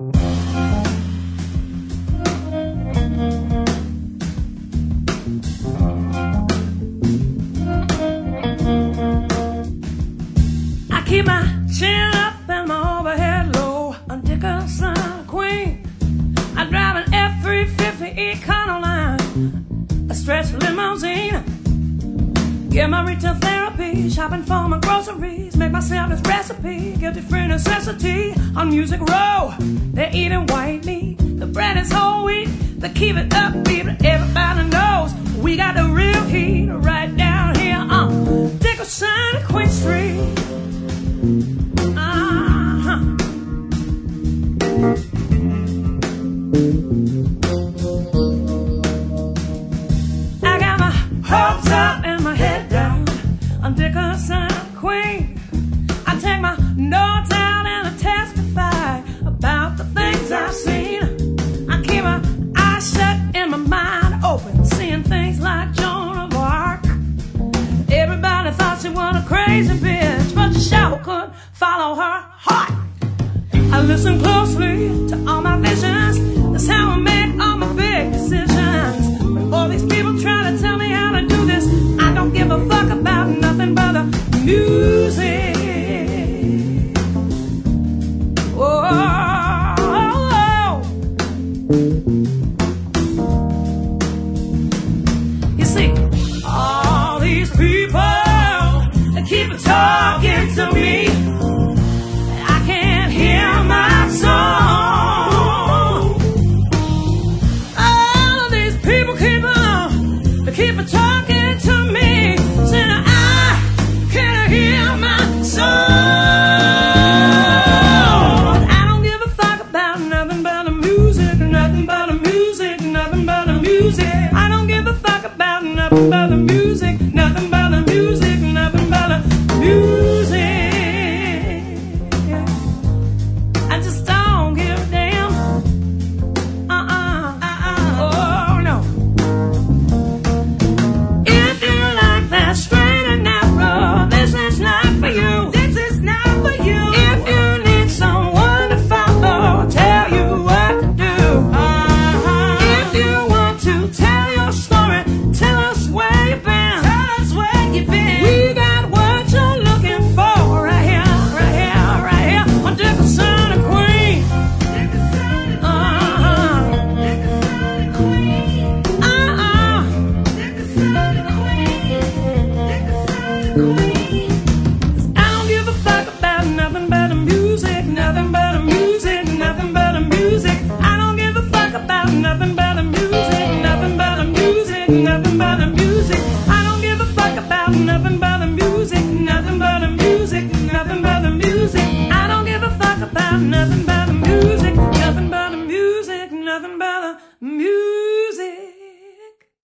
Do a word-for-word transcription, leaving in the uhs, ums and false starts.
I keep my chin up and my overhead low. I'm Dickerson Queen. I drive an F three fifty Econoline, a stretch limousine. Get my retail therapy, shopping for my groceries, make myself this recipe, guilty-free necessity. On Music Row, they're eating white meat. The bread is whole wheat, they keep it upbeat, but everybody knows we got the real heat right down here on Dickerson, Queen Street. Uh-huh. I got my hopes up and my head down on Dickerson Queen. I take my notes out and I testify about the things I've seen. I keep my eyes shut and my mind open, seeing things like Joan of Arc. Everybody thought she was a crazy bitch, but she sure could follow her heart. I listen closely to all my visions. That's how I make all my big decisions. When all these people try to tell me how to do this, I don't give a fuck about nothing but the music. Oh, oh, oh. You see, all these people, they keep talking to me. I can't hear my song. All of these people keep on, they keep talking to me, saying I can't hear my song. I don't give a fuck about nothing but